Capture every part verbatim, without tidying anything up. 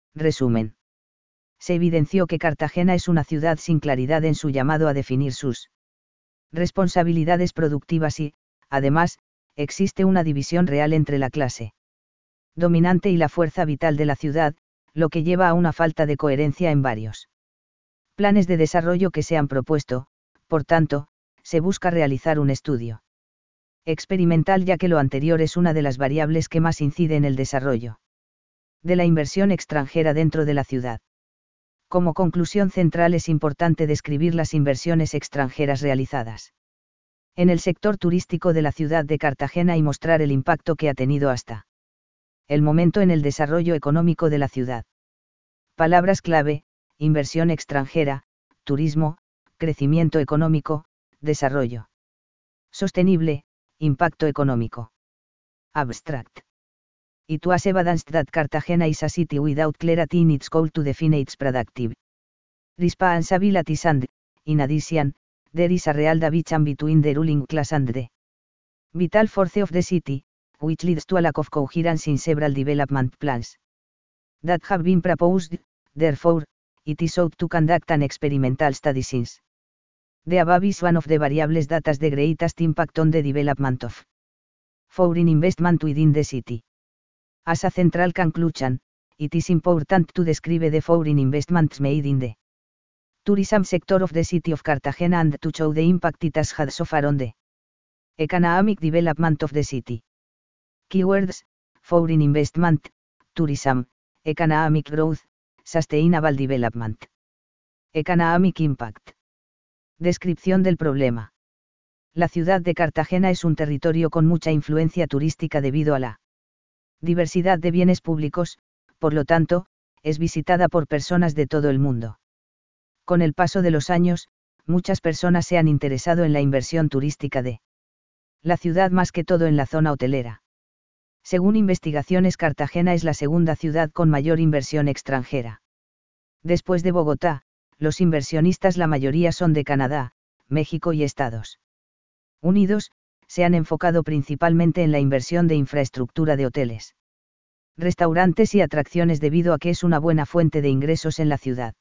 Resumen. Se evidenció que Cartagena es una ciudad sin claridad en su llamado a definir sus responsabilidades productivas y, además, existe una división real entre la clase dominante y la fuerza vital de la ciudad, lo que lleva a una falta de coherencia en varios planes de desarrollo que se han propuesto. Por tanto, se busca realizar un estudio experimental, ya que lo anterior es una de las variables que más incide en el desarrollo de la inversión extranjera dentro de la ciudad. Como conclusión central, es importante describir las inversiones extranjeras realizadas en el sector turístico de la ciudad de Cartagena y mostrar el impacto que ha tenido hasta el momento en el desarrollo económico de la ciudad. Palabras clave: inversión extranjera, turismo, crecimiento económico, desarrollo sostenible, impacto económico. Abstract. It was evidenced that Cartagena is a city without clarity in its goal to define its productive responsibilities and, in addition, there is a real division between the ruling class and the vital force of the city, which leads to a lack of coherence in several development plans that have been proposed. Therefore, it is ought to conduct an experimental study since the above is one of the variables that has the greatest impact on the development of foreign investment within the city. As a central conclusion, it is important to describe the foreign investments made in the tourism sector of the city of Cartagena and to show the impact it has had so far on the economic development of the city. Keywords: foreign investment, tourism, economic growth, sustainable development. Economic impact. Descripción del problema. La ciudad de Cartagena es un territorio con mucha influencia turística debido a la diversidad de bienes públicos, por lo tanto, es visitada por personas de todo el mundo. Con el paso de los años, muchas personas se han interesado en la inversión turística de la ciudad, más que todo en la zona hotelera. Según investigaciones, Cartagena es la segunda ciudad con mayor inversión extranjera. Después de Bogotá, los inversionistas, la mayoría son de Canadá, México y Estados Unidos, se han enfocado principalmente en la inversión de infraestructura de hoteles, restaurantes y atracciones, debido a que es una buena fuente de ingresos en la ciudad,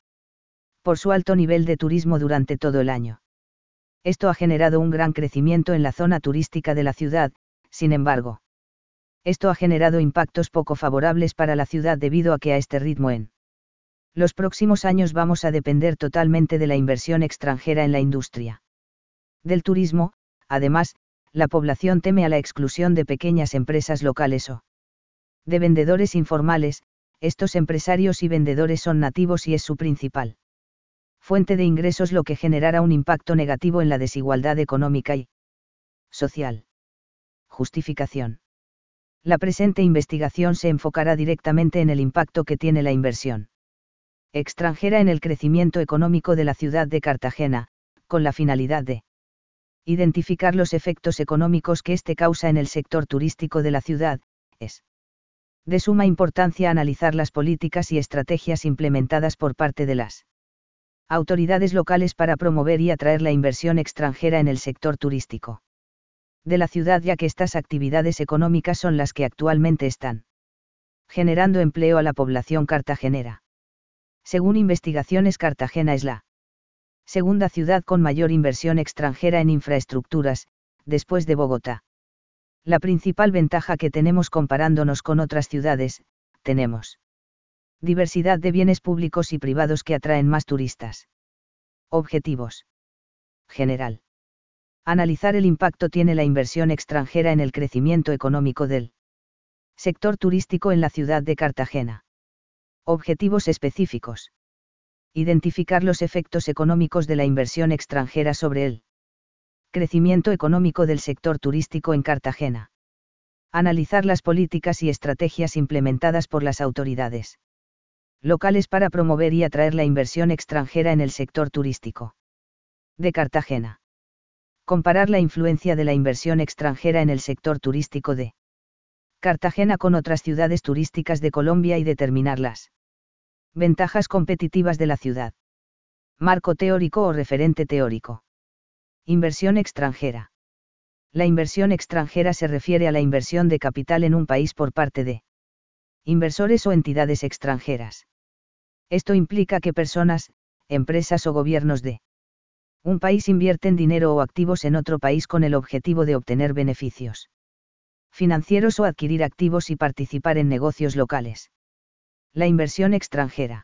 por su alto nivel de turismo durante todo el año. Esto ha generado un gran crecimiento en la zona turística de la ciudad. Sin embargo, esto ha generado impactos poco favorables para la ciudad, debido a que a este ritmo en los próximos años vamos a depender totalmente de la inversión extranjera en la industria del turismo. Además, la población teme a la exclusión de pequeñas empresas locales o de vendedores informales. Estos empresarios y vendedores son nativos y es su principal fuente de ingresos, lo que generará un impacto negativo en la desigualdad económica y social. Justificación. La presente investigación se enfocará directamente en el impacto que tiene la inversión extranjera en el crecimiento económico de la ciudad de Cartagena, con la finalidad de identificar los efectos económicos que éste causa en el sector turístico de la ciudad. Es de suma importancia analizar las políticas y estrategias implementadas por parte de las autoridades locales para promover y atraer la inversión extranjera en el sector turístico de la ciudad, ya que estas actividades económicas son las que actualmente están generando empleo a la población cartagenera. Según investigaciones, Cartagena es la segunda ciudad con mayor inversión extranjera en infraestructuras, después de Bogotá. La principal ventaja que tenemos comparándonos con otras ciudades: tenemos diversidad de bienes públicos y privados que atraen más turistas. Objetivos. General. Analizar el impacto tiene la inversión extranjera en el crecimiento económico del sector turístico en la ciudad de Cartagena. Objetivos específicos. Identificar los efectos económicos de la inversión extranjera sobre el crecimiento económico del sector turístico en Cartagena. Analizar las políticas y estrategias implementadas por las autoridades locales para promover y atraer la inversión extranjera en el sector turístico de Cartagena. Comparar la influencia de la inversión extranjera en el sector turístico de Cartagena con otras ciudades turísticas de Colombia y determinar las ventajas competitivas de la ciudad. Marco teórico o referente teórico. Inversión extranjera. La inversión extranjera se refiere a la inversión de capital en un país por parte de inversores o entidades extranjeras. Esto implica que personas, empresas o gobiernos de un país invierten dinero o activos en otro país con el objetivo de obtener beneficios financieros o adquirir activos y participar en negocios locales. La inversión extranjera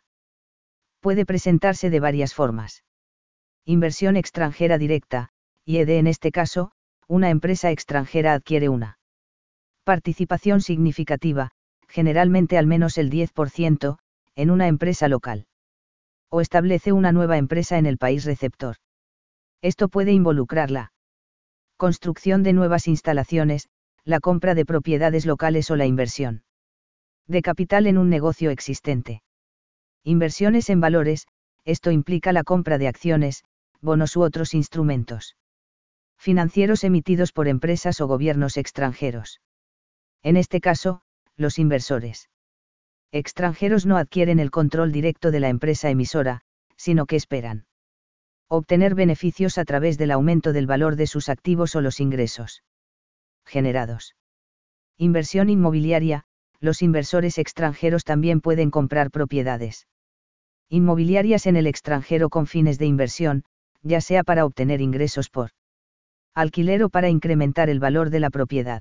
puede presentarse de varias formas. Inversión extranjera directa, I E D. En este caso, una empresa extranjera adquiere una participación significativa, generalmente al menos el diez por ciento, en una empresa local. O establece una nueva empresa en el país receptor. Esto puede involucrar la construcción de nuevas instalaciones, la compra de propiedades locales o la inversión de capital en un negocio existente. Inversiones en valores, esto implica la compra de acciones, bonos u otros instrumentos financieros emitidos por empresas o gobiernos extranjeros. En este caso, los inversores extranjeros no adquieren el control directo de la empresa emisora, sino que esperan obtener beneficios a través del aumento del valor de sus activos o los ingresos generados. Inversión inmobiliaria, los inversores extranjeros también pueden comprar propiedades inmobiliarias en el extranjero con fines de inversión, ya sea para obtener ingresos por alquiler o para incrementar el valor de la propiedad.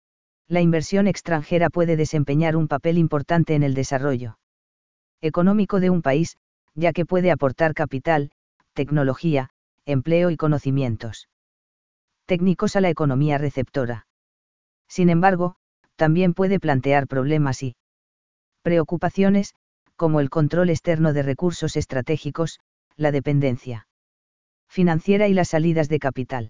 La inversión extranjera puede desempeñar un papel importante en el desarrollo económico de un país, ya que puede aportar capital, tecnología, empleo y conocimientos técnicos a la economía receptora. Sin embargo, también puede plantear problemas y preocupaciones, como el control externo de recursos estratégicos, la dependencia financiera y las salidas de capital.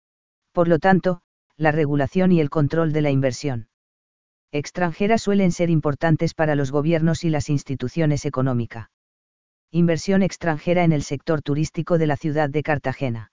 Por lo tanto, la regulación y el control de la inversión extranjera suelen ser importantes para los gobiernos y las instituciones económicas. Inversión extranjera en el sector turístico de la ciudad de Cartagena.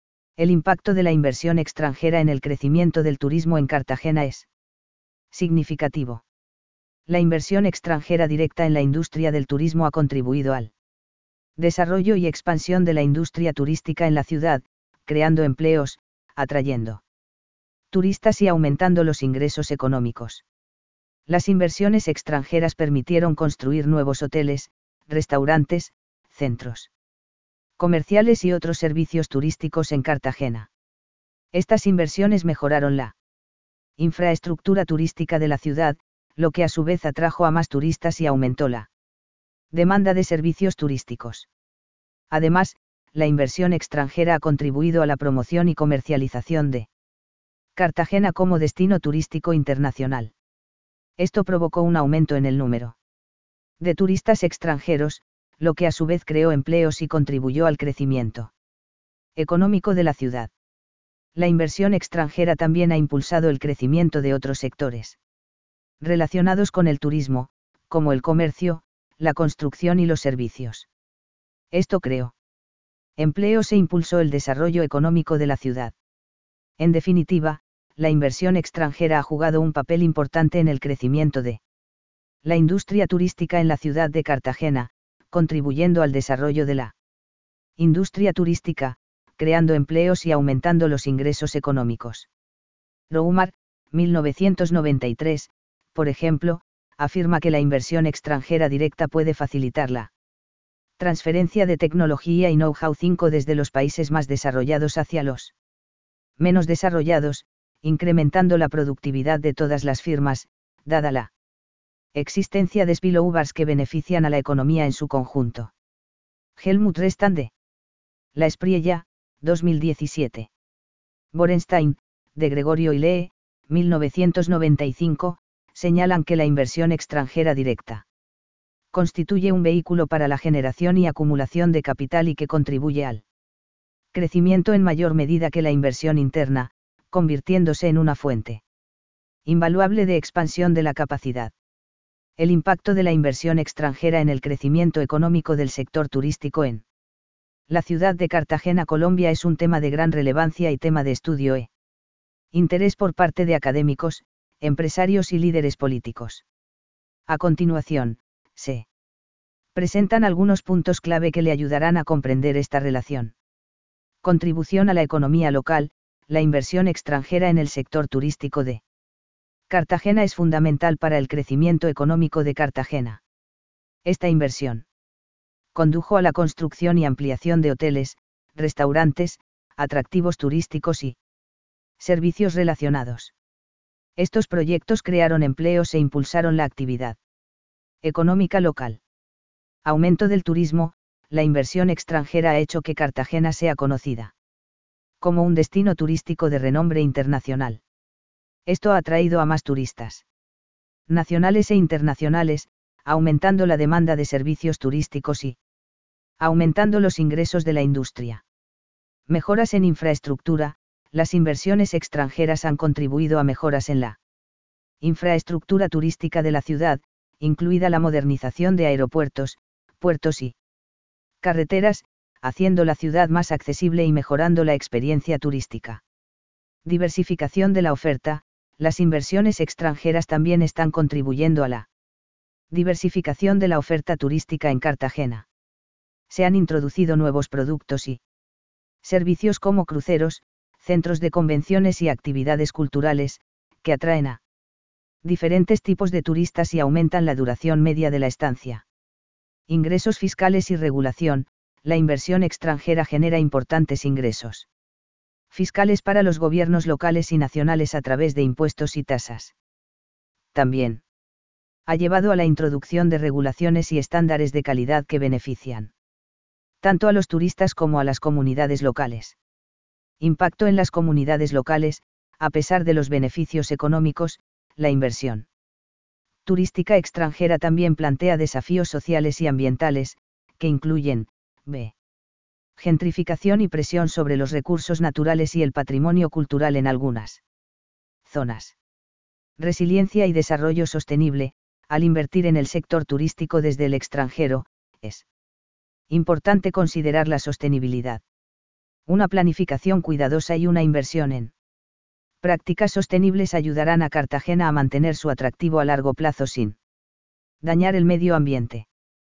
El impacto de la inversión extranjera en el crecimiento del turismo en Cartagena es significativo. La inversión extranjera directa en la industria del turismo ha contribuido al desarrollo y expansión de la industria turística en la ciudad, creando empleos, atrayendo turistas y aumentando los ingresos económicos. Las inversiones extranjeras permitieron construir nuevos hoteles, restaurantes, centros comerciales y otros servicios turísticos en Cartagena. Estas inversiones mejoraron la infraestructura turística de la ciudad, lo que a su vez atrajo a más turistas y aumentó la demanda de servicios turísticos. Además, la inversión extranjera ha contribuido a la promoción y comercialización de Cartagena como destino turístico internacional. Esto provocó un aumento en el número de turistas extranjeros, lo que a su vez creó empleos y contribuyó al crecimiento económico de la ciudad. La inversión extranjera también ha impulsado el crecimiento de otros sectores relacionados con el turismo, como el comercio, la construcción y los servicios. Esto creó empleos e impulsó el desarrollo económico de la ciudad. En definitiva, la inversión extranjera ha jugado un papel importante en el crecimiento de la industria turística en la ciudad de Cartagena, contribuyendo al desarrollo de la industria turística, creando empleos y aumentando los ingresos económicos. Roumar, mil novecientos noventa y tres, por ejemplo, afirma que la inversión extranjera directa puede facilitar la transferencia de tecnología y know-how cinco desde los países más desarrollados hacia los menos desarrollados, incrementando la productividad de todas las firmas, dada la existencia de spillovers que benefician a la economía en su conjunto. Helmut Restande. La Espriella, dos mil diecisiete. Borenstein, de Gregorio y Lee, mil novecientos noventa y cinco, señalan que la inversión extranjera directa constituye un vehículo para la generación y acumulación de capital y que contribuye al crecimiento en mayor medida que la inversión interna, convirtiéndose en una fuente invaluable de expansión de la capacidad. El impacto de la inversión extranjera en el crecimiento económico del sector turístico en la ciudad de Cartagena, Colombia, es un tema de gran relevancia y tema de estudio e interés por parte de académicos, empresarios y líderes políticos. A continuación, se presentan algunos puntos clave que le ayudarán a comprender esta relación. Contribución a la economía local. La inversión extranjera en el sector turístico de Cartagena es fundamental para el crecimiento económico de Cartagena. Esta inversión condujo a la construcción y ampliación de hoteles, restaurantes, atractivos turísticos y servicios relacionados. Estos proyectos crearon empleos e impulsaron la actividad económica local. Aumento del turismo. La inversión extranjera ha hecho que Cartagena sea conocida como un destino turístico de renombre internacional. Esto ha atraído a más turistas nacionales e internacionales, aumentando la demanda de servicios turísticos y aumentando los ingresos de la industria. Mejoras en infraestructura. Las inversiones extranjeras han contribuido a mejoras en la infraestructura turística de la ciudad, incluida la modernización de aeropuertos, puertos y carreteras, haciendo la ciudad más accesible y mejorando la experiencia turística. Diversificación de la oferta. Las inversiones extranjeras también están contribuyendo a la diversificación de la oferta turística en Cartagena. Se han introducido nuevos productos y servicios como cruceros, centros de convenciones y actividades culturales, que atraen a diferentes tipos de turistas y aumentan la duración media de la estancia. Ingresos fiscales y regulación. La inversión extranjera genera importantes ingresos fiscales para los gobiernos locales y nacionales a través de impuestos y tasas. También ha llevado a la introducción de regulaciones y estándares de calidad que benefician tanto a los turistas como a las comunidades locales. Impacto en las comunidades locales. A pesar de los beneficios económicos, la inversión turística extranjera también plantea desafíos sociales y ambientales, que incluyen, b. gentrificación y presión sobre los recursos naturales y el patrimonio cultural en algunas zonas. Resiliencia y desarrollo sostenible. Al invertir en el sector turístico desde el extranjero, es importante considerar la sostenibilidad. Una planificación cuidadosa y una inversión en prácticas sostenibles ayudarán a Cartagena a mantener su atractivo a largo plazo sin dañar el medio ambiente.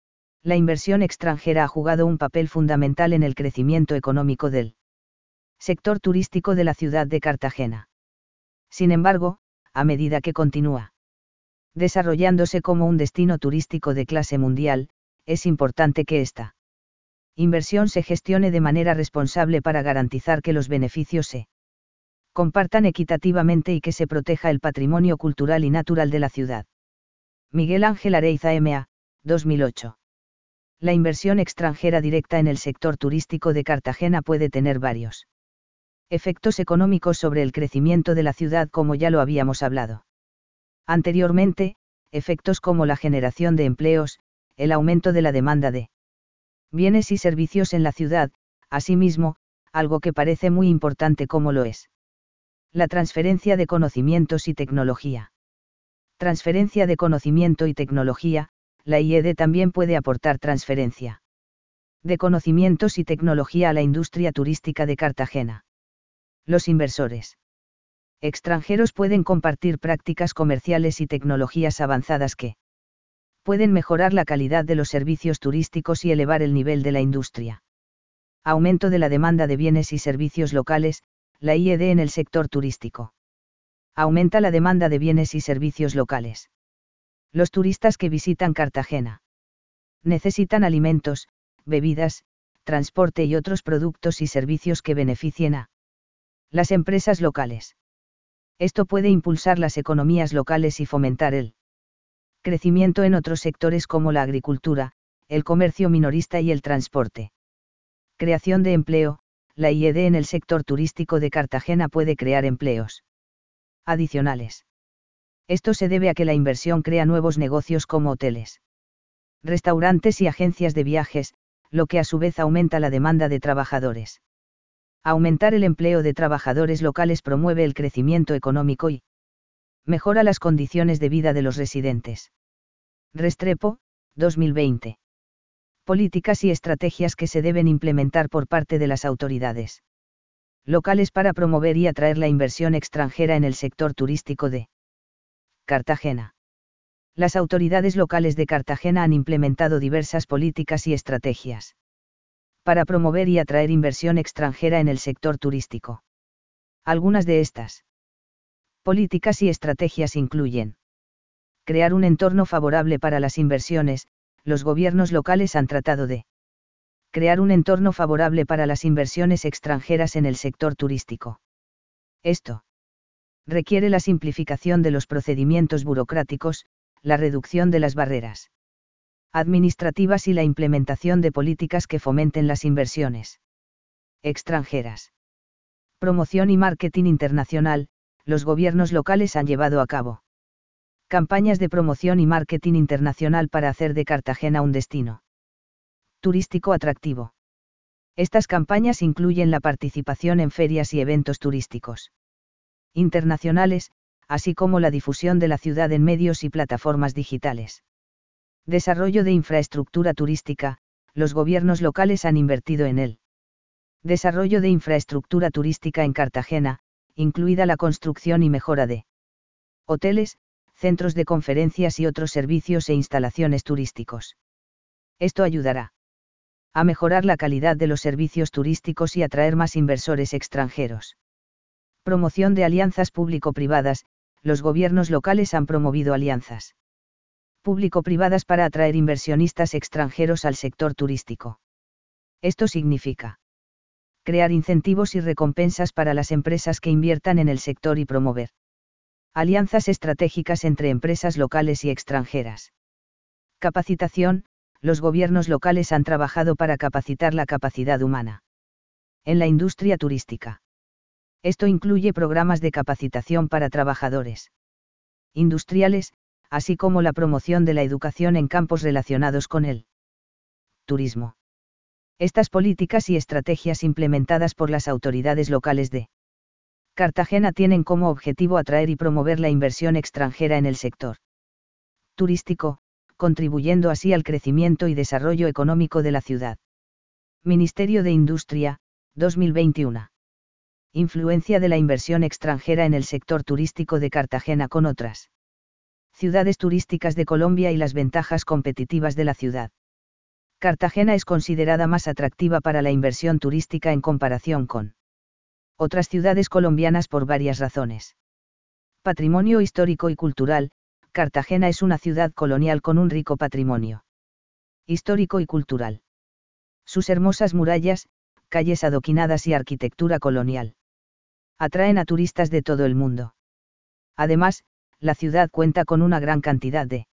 La inversión extranjera ha jugado un papel fundamental en el crecimiento económico del sector turístico de la ciudad de Cartagena. Sin embargo, a medida que continúa desarrollándose como un destino turístico de clase mundial, es importante que esta inversión se gestione de manera responsable para garantizar que los beneficios se compartan equitativamente y que se proteja el patrimonio cultural y natural de la ciudad. Miguel Ángel Areiza M A, dos mil ocho. La inversión extranjera directa en el sector turístico de Cartagena puede tener varios efectos económicos sobre el crecimiento de la ciudad, como ya lo habíamos hablado anteriormente, efectos como la generación de empleos, el aumento de la demanda de bienes y servicios en la ciudad. Asimismo, algo que parece muy importante como lo es la transferencia de conocimientos y tecnología. Transferencia de conocimiento y tecnología. La I E D también puede aportar transferencia de conocimientos y tecnología a la industria turística de Cartagena. Los inversores extranjeros pueden compartir prácticas comerciales y tecnologías avanzadas que pueden mejorar la calidad de los servicios turísticos y elevar el nivel de la industria. Aumento de la demanda de bienes y servicios locales. La I E D en el sector turístico aumenta la demanda de bienes y servicios locales. Los turistas que visitan Cartagena necesitan alimentos, bebidas, transporte y otros productos y servicios que beneficien a las empresas locales. Esto puede impulsar las economías locales y fomentar el crecimiento en otros sectores como la agricultura, el comercio minorista y el transporte. Creación de empleo. La I E D en el sector turístico de Cartagena puede crear empleos adicionales. Esto se debe a que la inversión crea nuevos negocios como hoteles, restaurantes y agencias de viajes, lo que a su vez aumenta la demanda de trabajadores. Aumentar el empleo de trabajadores locales promueve el crecimiento económico y mejora las condiciones de vida de los residentes. Restrepo, dos mil veinte. Políticas y estrategias que se deben implementar por parte de las autoridades locales para promover y atraer la inversión extranjera en el sector turístico de Cartagena. Las autoridades locales de Cartagena han implementado diversas políticas y estrategias para promover y atraer inversión extranjera en el sector turístico. Algunas de estas políticas y estrategias incluyen crear un entorno favorable para las inversiones. Los gobiernos locales han tratado de Crear un entorno favorable para las inversiones extranjeras en el sector turístico. Esto requiere la simplificación de los procedimientos burocráticos, la reducción de las barreras administrativas y la implementación de políticas que fomenten las inversiones extranjeras. Promoción y marketing internacional. Los gobiernos locales han llevado a cabo campañas de promoción y marketing internacional para hacer de Cartagena un destino turístico atractivo. Estas campañas incluyen la participación en ferias y eventos turísticos internacionales, así como la difusión de la ciudad en medios y plataformas digitales. Desarrollo de infraestructura turística. Los gobiernos locales han invertido en el desarrollo de infraestructura turística en Cartagena, incluida la construcción y mejora de hoteles, centros de conferencias y otros servicios e instalaciones turísticos. Esto ayudará a mejorar la calidad de los servicios turísticos y atraer más inversores extranjeros. Promoción de alianzas público-privadas. Los gobiernos locales han promovido alianzas público-privadas para atraer inversionistas extranjeros al sector turístico. Esto significa crear incentivos y recompensas para las empresas que inviertan en el sector y promover alianzas estratégicas entre empresas locales y extranjeras. Capacitación. Los gobiernos locales han trabajado para capacitar la capacidad humana en la industria turística. Esto incluye programas de capacitación para trabajadores industriales, así como la promoción de la educación en campos relacionados con el turismo. Estas políticas y estrategias implementadas por las autoridades locales de Cartagena tienen como objetivo atraer y promover la inversión extranjera en el sector turístico, contribuyendo así al crecimiento y desarrollo económico de la ciudad. Ministerio de Industria, dos mil veintiuno. Influencia de la inversión extranjera en el sector turístico de Cartagena con otras ciudades turísticas de Colombia y las ventajas competitivas de la ciudad. Cartagena es considerada más atractiva para la inversión turística en comparación con otras ciudades colombianas por varias razones. Patrimonio histórico y cultural. Cartagena es una ciudad colonial con un rico patrimonio histórico y cultural. Sus hermosas murallas, calles adoquinadas y arquitectura colonial atraen a turistas de todo el mundo. Además, la ciudad cuenta con una gran cantidad de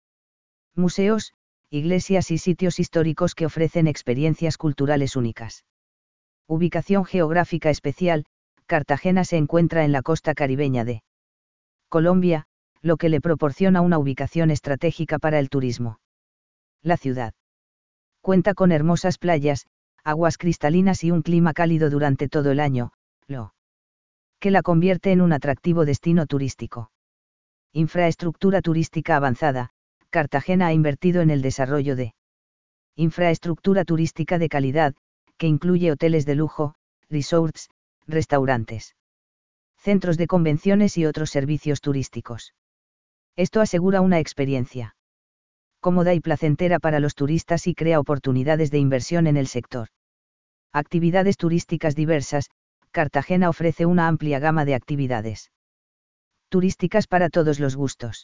museos, iglesias y sitios históricos que ofrecen experiencias culturales únicas. Ubicación geográfica especial. Cartagena se encuentra en la costa caribeña de Colombia, lo que le proporciona una ubicación estratégica para el turismo. La ciudad cuenta con hermosas playas, aguas cristalinas y un clima cálido durante todo el año, lo que la convierte en un atractivo destino turístico. Infraestructura turística avanzada. Cartagena ha invertido en el desarrollo de infraestructura turística de calidad, que incluye hoteles de lujo, resorts, restaurantes, centros de convenciones y otros servicios turísticos. Esto asegura una experiencia cómoda y placentera para los turistas y crea oportunidades de inversión en el sector. Actividades turísticas diversas. Cartagena ofrece una amplia gama de actividades turísticas para todos los gustos.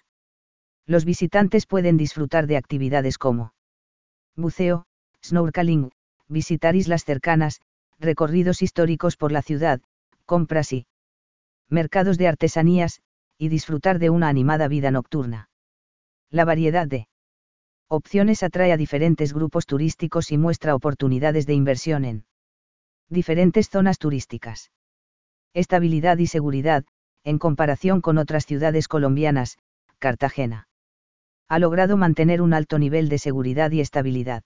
Los visitantes pueden disfrutar de actividades como buceo, snorkeling, visitar islas cercanas, recorridos históricos por la ciudad, compras y mercados de artesanías, y disfrutar de una animada vida nocturna. La variedad de opciones atrae a diferentes grupos turísticos y muestra oportunidades de inversión en diferentes zonas turísticas. Estabilidad y seguridad. En comparación con otras ciudades colombianas, Cartagena ha logrado mantener un alto nivel de seguridad y estabilidad.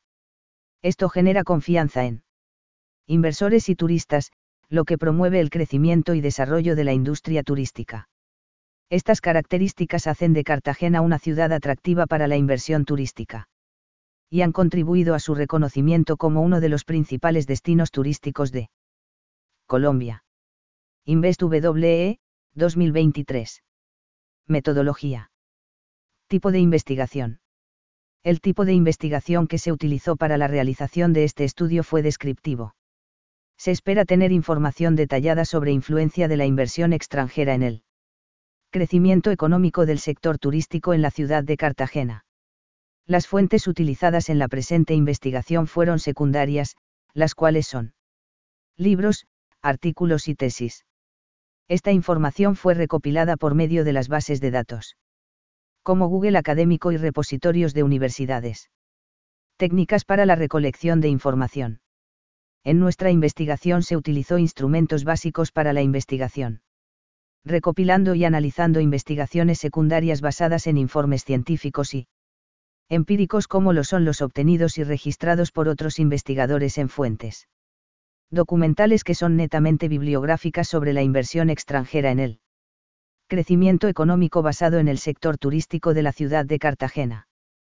Esto genera confianza en inversores y turistas, lo que promueve el crecimiento y desarrollo de la industria turística. Estas características hacen de Cartagena una ciudad atractiva para la inversión turística y han contribuido a su reconocimiento como uno de los principales destinos turísticos de Colombia. InvestWE, dos mil veintitrés. Metodología. Tipo de investigación. El tipo de investigación que se utilizó para la realización de este estudio fue descriptivo. Se espera tener información detallada sobre influencia de la inversión extranjera en el crecimiento económico del sector turístico en la ciudad de Cartagena. Las fuentes utilizadas en la presente investigación fueron secundarias, las cuales son libros, artículos y tesis. Esta información fue recopilada por medio de las bases de datos, como Google Académico y repositorios de universidades. Técnicas para la recolección de información. En nuestra investigación se utilizó instrumentos básicos para la investigación, recopilando y analizando investigaciones secundarias basadas en informes científicos y empíricos como lo son los obtenidos y registrados por otros investigadores en fuentes documentales que son netamente bibliográficas sobre la inversión extranjera en el crecimiento económico basado en el sector turístico de la ciudad de Cartagena.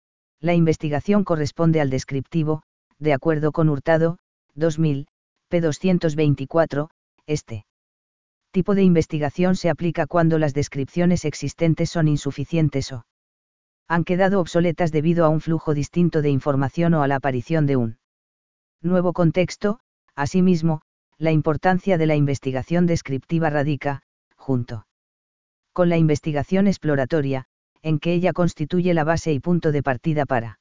La investigación corresponde al descriptivo, de acuerdo con Hurtado, dos mil, p doscientos veinticuatro, este tipo de investigación se aplica cuando las descripciones existentes son insuficientes o han quedado obsoletas debido a un flujo distinto de información o a la aparición de un nuevo contexto. Asimismo, la importancia de la investigación descriptiva radica, junto con la investigación exploratoria, en que ella constituye la base y punto de partida para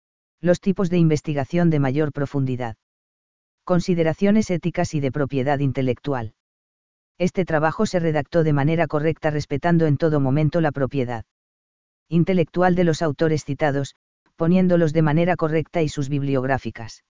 los tipos de investigación de mayor profundidad. Consideraciones éticas y de propiedad intelectual. Este trabajo se redactó de manera correcta respetando en todo momento la propiedad intelectual de los autores citados, poniéndolos de manera correcta y sus bibliográficas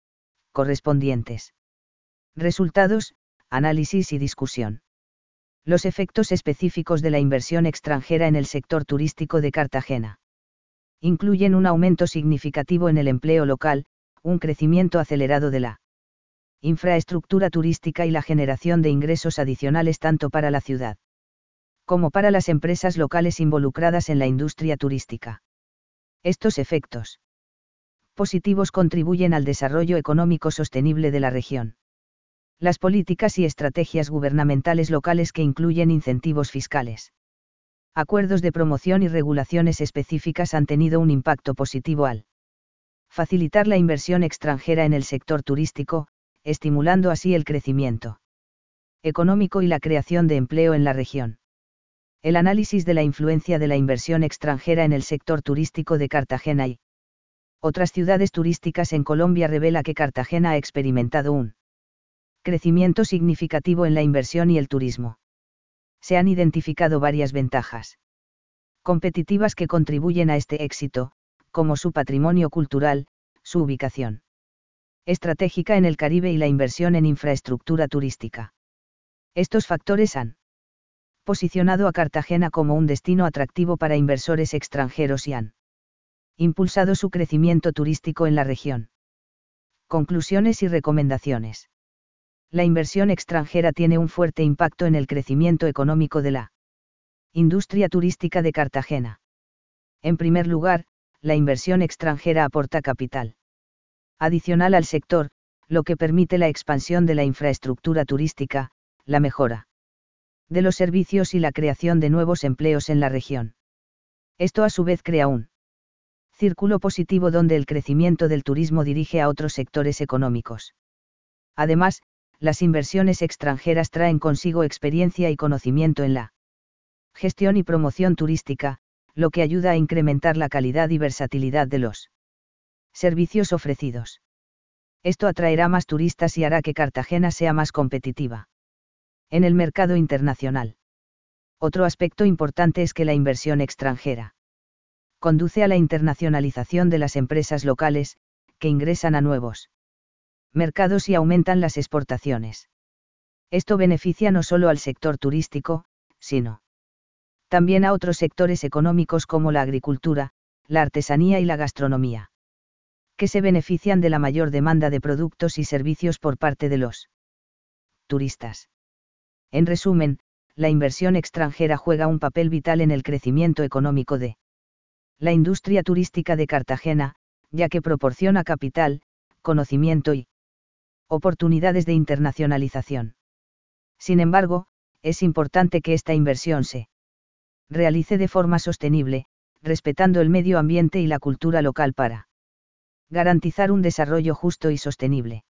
correspondientes. Resultados, análisis y discusión. Los efectos específicos de la inversión extranjera en el sector turístico de Cartagena incluyen un aumento significativo en el empleo local, un crecimiento acelerado de la infraestructura turística y la generación de ingresos adicionales tanto para la ciudad como para las empresas locales involucradas en la industria turística. Estos efectos positivos contribuyen al desarrollo económico sostenible de la región. Las políticas y estrategias gubernamentales locales que incluyen incentivos fiscales, acuerdos de promoción y regulaciones específicas han tenido un impacto positivo al facilitar la inversión extranjera en el sector turístico, estimulando así el crecimiento económico y la creación de empleo en la región. El análisis de la influencia de la inversión extranjera en el sector turístico de Cartagena y otras ciudades turísticas en Colombia revela que Cartagena ha experimentado un crecimiento significativo en la inversión y el turismo. Se han identificado varias ventajas competitivas que contribuyen a este éxito, como su patrimonio cultural, su ubicación estratégica en el Caribe y la inversión en infraestructura turística. Estos factores han posicionado a Cartagena como un destino atractivo para inversores extranjeros y han impulsado su crecimiento turístico en la región. Conclusiones y recomendaciones. La inversión extranjera tiene un fuerte impacto en el crecimiento económico de la industria turística de Cartagena. En primer lugar, la inversión extranjera aporta capital adicional al sector, lo que permite la expansión de la infraestructura turística, la mejora de los servicios y la creación de nuevos empleos en la región. Esto a su vez crea un círculo positivo donde el crecimiento del turismo dirige a otros sectores económicos. Además, las inversiones extranjeras traen consigo experiencia y conocimiento en la gestión y promoción turística, lo que ayuda a incrementar la calidad y versatilidad de los servicios ofrecidos. Esto atraerá más turistas y hará que Cartagena sea más competitiva en el mercado internacional. Otro aspecto importante es que la inversión extranjera conduce a la internacionalización de las empresas locales, que ingresan a nuevos mercados y aumentan las exportaciones. Esto beneficia no solo al sector turístico, sino también a otros sectores económicos como la agricultura, la artesanía y la gastronomía, que se benefician de la mayor demanda de productos y servicios por parte de los turistas. En resumen, la inversión extranjera juega un papel vital en el crecimiento económico de la industria turística de Cartagena, ya que proporciona capital, conocimiento y oportunidades de internacionalización. Sin embargo, es importante que esta inversión se realice de forma sostenible, respetando el medio ambiente y la cultura local para garantizar un desarrollo justo y sostenible.